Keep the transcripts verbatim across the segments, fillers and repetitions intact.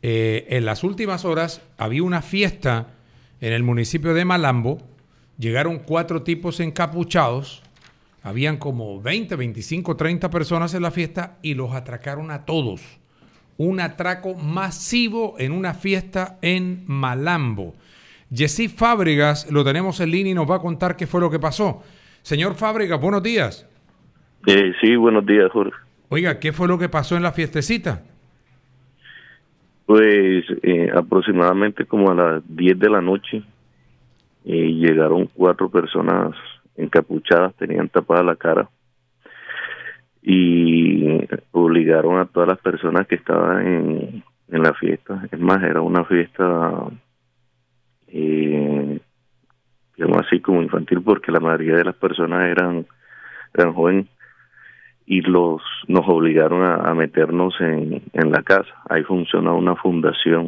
Eh, en las últimas horas había una fiesta en el municipio de Malambo. Llegaron cuatro tipos encapuchados. Habían como veinte, veinticinco, treinta personas en la fiesta y los atracaron a todos. Un atraco masivo en una fiesta en Malambo. Yesí Fábregas lo tenemos en línea y nos va a contar qué fue lo que pasó. Señor Fábregas, buenos días. Eh, sí, buenos días, Jorge. Oiga, ¿qué fue lo que pasó en la fiestecita? Pues eh, aproximadamente como a las diez de la noche eh, llegaron cuatro personas encapuchadas, tenían tapada la cara y obligaron a todas las personas que estaban en, en la fiesta. Es más, era una fiesta, eh, digamos así, como infantil, porque la mayoría de las personas eran, eran jóvenes. Y los nos obligaron a, a meternos en, en la casa. Ahí funciona una fundación.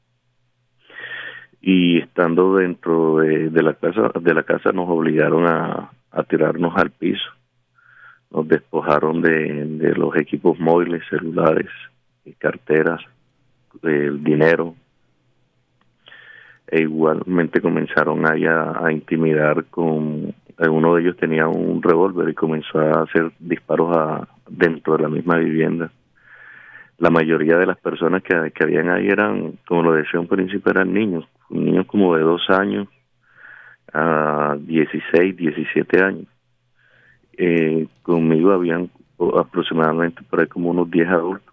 Y estando dentro de, de la casa de la casa nos obligaron a, a tirarnos al piso. Nos despojaron de, de los equipos móviles, celulares, carteras, el dinero. E igualmente comenzaron ahí a, a intimidar con... Uno de ellos tenía un revólver y comenzó a hacer disparos a, dentro de la misma vivienda. La mayoría de las personas que, que habían ahí eran, como lo decía un principio, eran niños, niños como de dos años a dieciséis, diecisiete años. Eh, conmigo habían aproximadamente por ahí como unos diez adultos.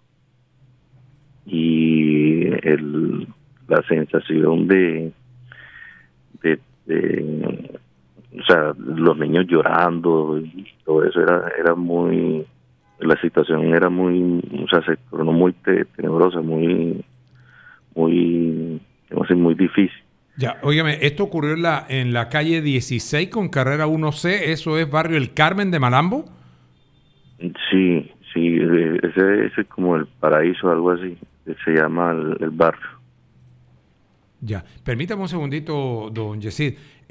Y el, la sensación de, de, de o sea, los niños llorando y todo eso era era muy, la situación era muy, o sea, se tornó muy te, tenebrosa, muy, muy, no sé, muy difícil. Ya, óigame, esto ocurrió en la, en la calle dieciséis con carrera uno C, ¿eso es barrio El Carmen de Malambo? Sí, sí, ese, ese es como el paraíso, algo así, se llama el, el barrio. Ya, permítame un segundito, don Yesid.